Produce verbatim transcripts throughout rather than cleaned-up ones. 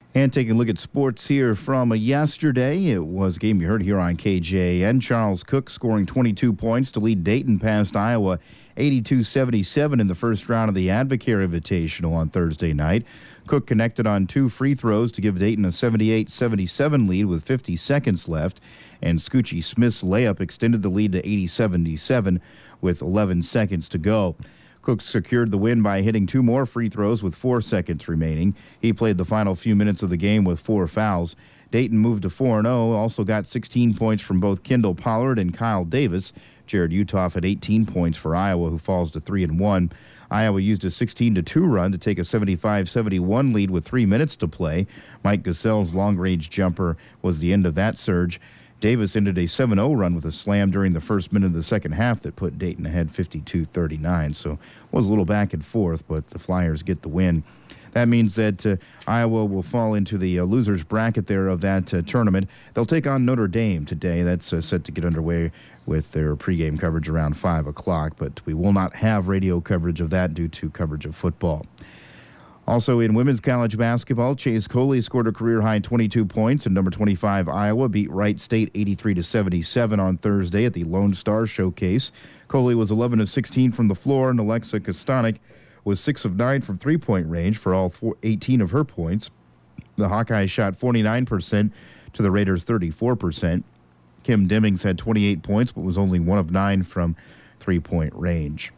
And taking a look at sports here from yesterday, it was a game you heard here on K J N. Charles Cook scoring twenty-two points to lead Dayton past Iowa eighty-two seventy-seven in the first round of the Advocare Invitational on Thursday night. Cook connected on two free throws to give Dayton a seventy-eight seventy-seven lead with fifty seconds left, and Scoochie Smith's layup extended the lead to eighty seventy-seven with eleven seconds to go. Cook secured the win by hitting two more free throws with four seconds remaining. He played the final few minutes of the game with four fouls. Dayton moved to four and oh, also got sixteen points from both Kendall Pollard and Kyle Davis. Jared Utoff had eighteen points for Iowa, who falls to three and one. Iowa used a sixteen to two run to take a seventy-five seventy-one lead with three minutes to play. Mike Gasell's long-range jumper was the end of that surge. Davis ended a seven oh run with a slam during the first minute of the second half that put Dayton ahead fifty-two thirty-nine. So it was a little back and forth, but the Flyers get the win. That means that uh, Iowa will fall into the uh, losers bracket there of that uh, tournament. They'll take on Notre Dame today. That's uh, set to get underway with their pregame coverage around five o'clock, but we will not have radio coverage of that due to coverage of football. Also in women's college basketball, Chase Coley scored a career-high twenty-two points, and number twenty-five Iowa beat Wright State eighty-three to seventy-seven on Thursday at the Lone Star Showcase. Coley was eleven of sixteen from the floor, and Alexa Kostanek was six of nine from three-point range for all four, eighteen of her points. The Hawkeyes shot forty-nine percent to the Raiders' thirty-four percent. Kim Demings had twenty-eight points, but was only one of nine from three-point range.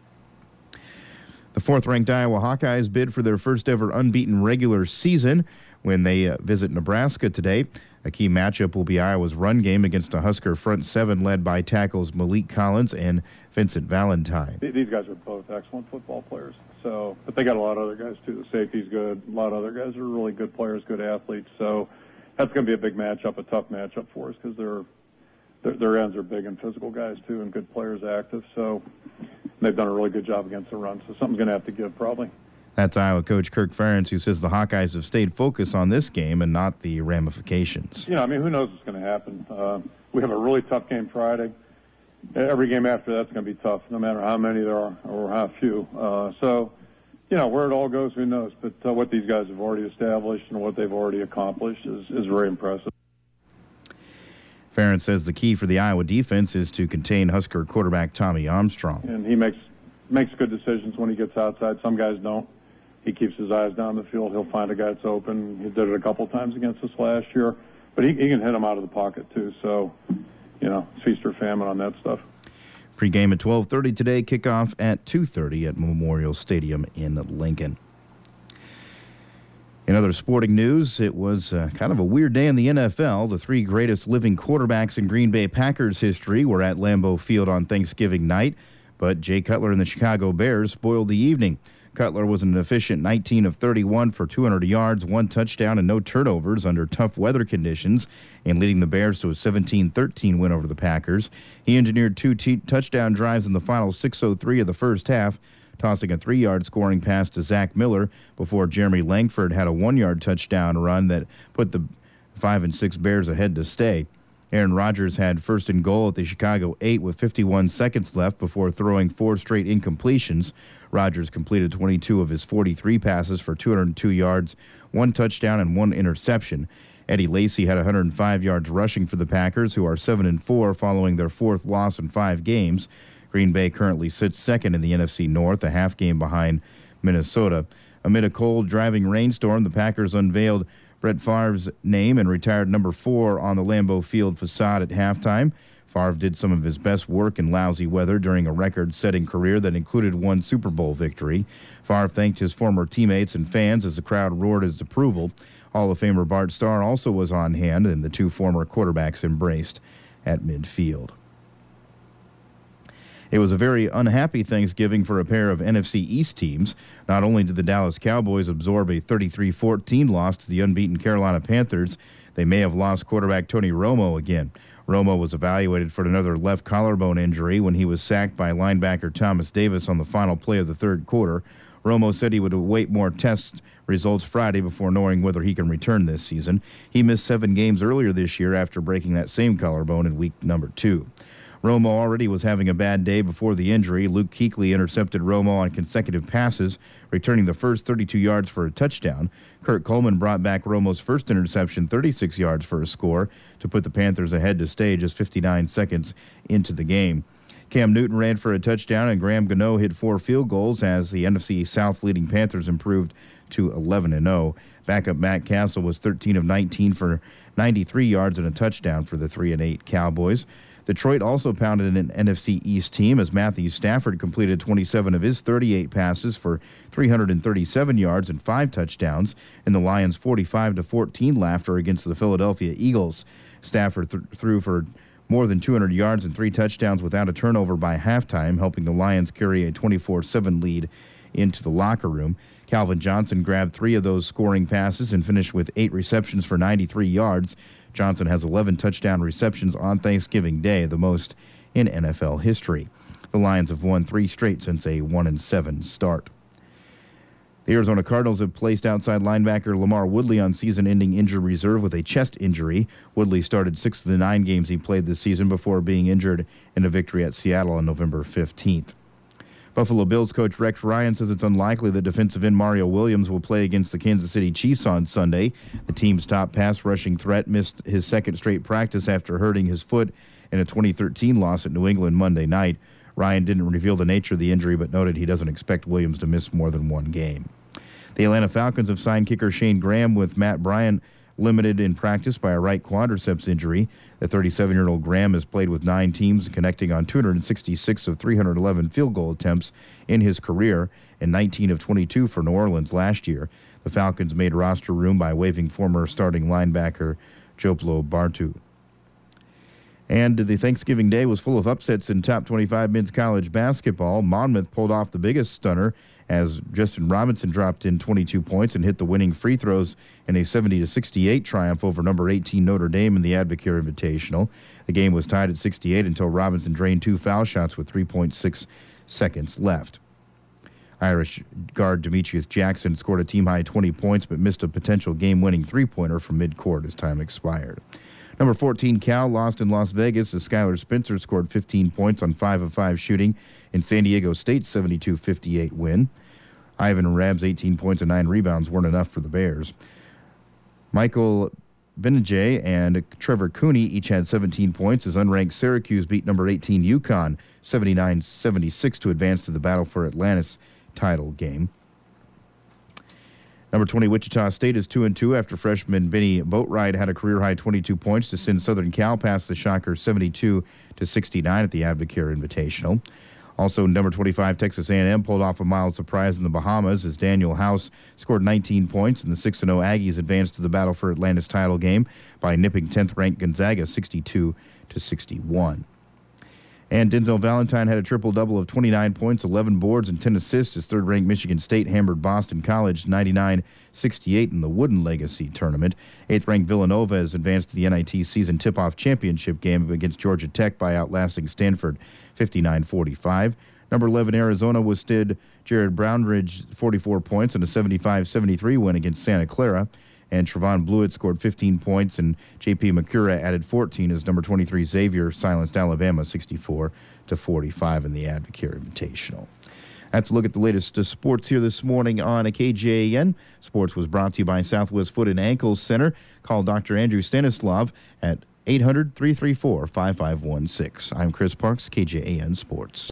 The fourth-ranked Iowa Hawkeyes bid for their first-ever unbeaten regular season when they uh, visit Nebraska today. A key matchup will be Iowa's run game against a Husker front seven led by tackles Malik Collins and Vincent Valentine. These guys are both excellent football players, so but they got a lot of other guys, too. The safety's good. A lot of other guys are really good players, good athletes. So that's going to be a big matchup, a tough matchup for us because they're, their, their ends are big and physical guys, too, and good players active. So they've done a really good job against the run, so something's going to have to give probably. That's Iowa coach Kirk Ferentz, who says the Hawkeyes have stayed focused on this game and not the ramifications. Yeah, I mean, who knows what's going to happen. Uh, we have a really tough game Friday. Every game after that's going to be tough, no matter how many there are or how few. Uh, so, you know, where it all goes, who knows. But uh, what these guys have already established and what they've already accomplished is, is very impressive. Ferentz says the key for the Iowa defense is to contain Husker quarterback Tommy Armstrong. And he makes makes good decisions when he gets outside. Some guys don't. He keeps his eyes down the field. He'll find a guy that's open. He did it a couple times against us last year. But he, he can hit him out of the pocket, too. So, you know, feast or famine on that stuff. Pre-game at twelve thirty today, kickoff at two thirty at Memorial Stadium in Lincoln. In other sporting news, it was uh, kind of a weird day in the N F L. The three greatest living quarterbacks in Green Bay Packers history were at Lambeau Field on Thanksgiving night, but Jay Cutler and the Chicago Bears spoiled the evening. Cutler was an efficient nineteen of thirty-one for two hundred yards, one touchdown, and no turnovers under tough weather conditions, and leading the Bears to a seventeen thirteen win over the Packers. He engineered two t- touchdown drives in the final six oh three of the first half, tossing a three-yard scoring pass to Zach Miller before Jeremy Langford had a one-yard touchdown run that put the five and six Bears ahead to stay. Aaron Rodgers had first and goal at the Chicago eight with fifty-one seconds left before throwing four straight incompletions. Rodgers completed twenty-two of his forty-three passes for two hundred two yards, one touchdown, and one interception. Eddie Lacy had one hundred five yards rushing for the Packers, who are seven and four following their fourth loss in five games. Green Bay currently sits second in the N F C North, a half game behind Minnesota. Amid a cold, driving rainstorm, the Packers unveiled Brett Favre's name and retired number four on the Lambeau Field facade at halftime. Favre did some of his best work in lousy weather during a record-setting career that included one Super Bowl victory. Favre thanked his former teammates and fans as the crowd roared his approval. Hall of Famer Bart Starr also was on hand, and the two former quarterbacks embraced at midfield. It was a very unhappy Thanksgiving for a pair of N F C East teams. Not only did the Dallas Cowboys absorb a thirty-three fourteen loss to the unbeaten Carolina Panthers, they may have lost quarterback Tony Romo again. Romo was evaluated for another left collarbone injury when he was sacked by linebacker Thomas Davis on the final play of the third quarter. Romo said he would await more test results Friday before knowing whether he can return this season. He missed seven games earlier this year after breaking that same collarbone in week number two. Romo already was having a bad day before the injury. Luke Kuechly intercepted Romo on consecutive passes, returning the first thirty-two yards for a touchdown. Kurt Coleman brought back Romo's first interception, thirty-six yards for a score, to put the Panthers ahead to stay just fifty-nine seconds into the game. Cam Newton ran for a touchdown, and Graham Gano hit four field goals as the N F C South leading Panthers improved to eleven and oh. Backup Matt Castle was thirteen of nineteen for ninety-three yards and a touchdown for the three and eight Cowboys. Detroit also pounded an N F C East team as Matthew Stafford completed twenty-seven of his thirty-eight passes for three hundred thirty-seven yards and five touchdowns in the Lions' forty-five to fourteen laughter against the Philadelphia Eagles. Stafford th- threw for more than two hundred yards and three touchdowns without a turnover by halftime, helping the Lions carry a twenty-four seven lead into the locker room. Calvin Johnson grabbed three of those scoring passes and finished with eight receptions for ninety-three yards. Johnson has eleven touchdown receptions on Thanksgiving Day, the most in N F L history. The Lions have won three straight since a one and seven start. The Arizona Cardinals have placed outside linebacker Lamar Woodley on season-ending injured reserve with a chest injury. Woodley started six of the nine games he played this season before being injured in a victory at Seattle on November fifteenth. Buffalo Bills coach Rex Ryan says it's unlikely that defensive end Mario Williams will play against the Kansas City Chiefs on Sunday. The team's top pass rushing threat missed his second straight practice after hurting his foot in a twenty thirteen loss at New England Monday night. Ryan didn't reveal the nature of the injury, but noted he doesn't expect Williams to miss more than one game. The Atlanta Falcons have signed kicker Shane Graham, with Matt Bryant limited in practice by a right quadriceps injury. The thirty-seven-year-old Graham has played with nine teams, connecting on two hundred sixty-six of three hundred eleven field goal attempts in his career and nineteen of twenty-two for New Orleans last year. The Falcons made roster room by waiving former starting linebacker Joplo Bartu. And the Thanksgiving Day was full of upsets in top twenty-five men's college basketball. Monmouth pulled off the biggest stunner as Justin Robinson dropped in twenty-two points and hit the winning free throws in a seventy to sixty-eight triumph over number eighteen Notre Dame in the Advocare Invitational. The game was tied at sixty-eight until Robinson drained two foul shots with three point six seconds left. Irish guard Demetrius Jackson scored a team-high twenty points but missed a potential game-winning three-pointer from midcourt as time expired. Number fourteen Cal lost in Las Vegas as Skylar Spencer scored fifteen points on five of five shooting in San Diego State's seventy-two fifty-eight win. Ivan Rab's eighteen points and nine rebounds weren't enough for the Bears. Michael Benajay and Trevor Cooney each had seventeen points as unranked Syracuse beat number eighteen UConn seventy-nine seventy-six to advance to the Battle for Atlantis title game. Number twenty Wichita State is two and two after freshman Benny Boatright had a career-high twenty-two points to send Southern Cal past the Shockers seventy-two to sixty-nine at the Advocare Invitational. Also, number twenty-five Texas A and M pulled off a mild surprise in the Bahamas as Daniel House scored nineteen points, and the six and oh Aggies advanced to the Battle for Atlantis title game by nipping tenth-ranked Gonzaga sixty-two to sixty-one. And Denzel Valentine had a triple-double of twenty-nine points, eleven boards, and ten assists as third-ranked Michigan State hammered Boston College ninety-nine sixty-eight in the Wooden Legacy Tournament. eighth-ranked Villanova has advanced to the N I T season tip-off championship game against Georgia Tech by outlasting Stanford fifty-nine forty-five. Number eleven Arizona withstood Jared Brownridge forty-four points in a seventy-five seventy-three win against Santa Clara. And Trevon Blewett scored fifteen points, and J P McCura added fourteen as number twenty-three Xavier silenced Alabama sixty-four to forty-five in the Advocare Invitational. That's a look at the latest uh, sports here this morning on a K J A N. Sports was brought to you by Southwest Foot and Ankle Center. Call Doctor Andrew Stanislav at eight hundred, three three four, five five one six. I'm Chris Parks, K J A N Sports.